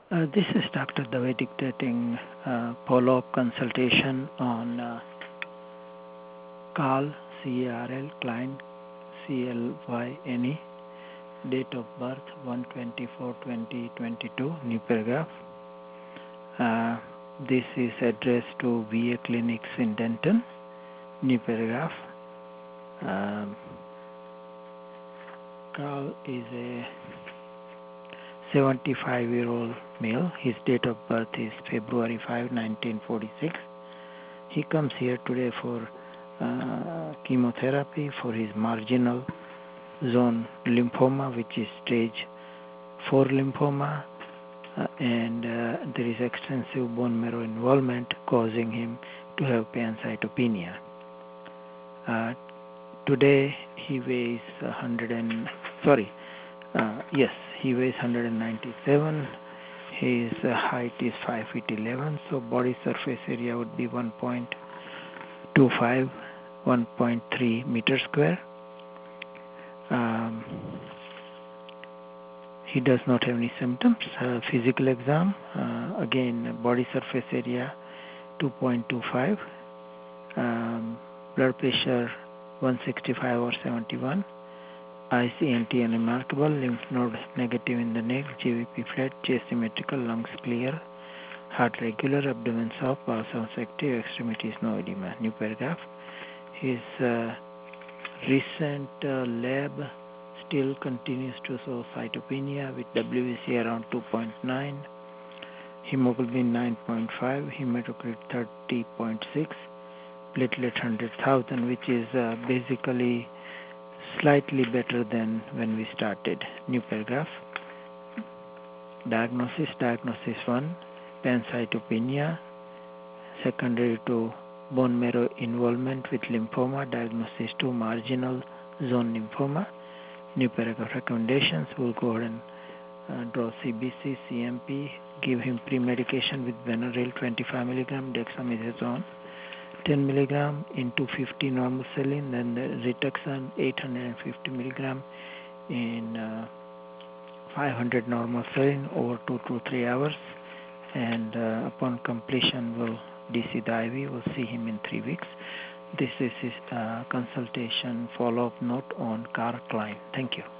This is Dr. Dave dictating follow-up consultation on Carl, C-A-R-L, Klein, C-L-Y-N-E, date of birth 1/24/2022, new paragraph. This is addressed to VA clinics in Denton, new paragraph. Carl is a 75-year-old male. His date of birth is February 5, 1946. He comes here today for chemotherapy for his marginal zone lymphoma, which is stage 4 lymphoma, and there is extensive bone marrow involvement causing him to have pancytopenia. Today he weighs he weighs 197. His height is 5 feet 11, so body surface area would be 1.25, 1.3 meters square. He does not have any symptoms. Physical exam, again, body surface area 2.25, blood pressure 165/71, ICNT unremarkable, lymph node negative in the neck, GVP flat, chest symmetrical, lungs clear, heart regular, abdomen soft, bowel sounds active, extremities no edema. New paragraph. His recent lab still continues to show cytopenia with WBC around 2.9, hemoglobin 9.5, hematocrit 30.6, platelet 100,000, which is basically slightly better than when we started. New paragraph. Diagnosis 1, pancytopenia, secondary to bone marrow involvement with lymphoma. Diagnosis 2, marginal zone lymphoma. New paragraph. Recommendations. We'll go ahead and draw CBC, CMP, give him pre-medication with Benaryl 25 mg, dexamethasone 10 mg into 50 normal saline, then the Rituxan 850 mg in 500 normal saline over 2 to 3 hours, and upon completion we'll DC the IV. We'll see him in 3 weeks. This is his consultation follow-up note on Carl Klein. Thank you.